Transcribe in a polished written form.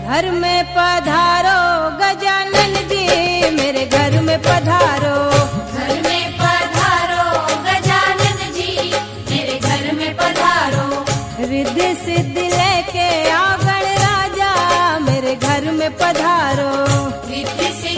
घर में पधारो गजानन जी, मेरे घर में पधारो। घर में पधारो गजानन जी, मेरे घर में पधारो। रिद्धि सिद्धि लेके आओ गणराजा, मेरे घर में पधारो। रिद्धि सिद्धि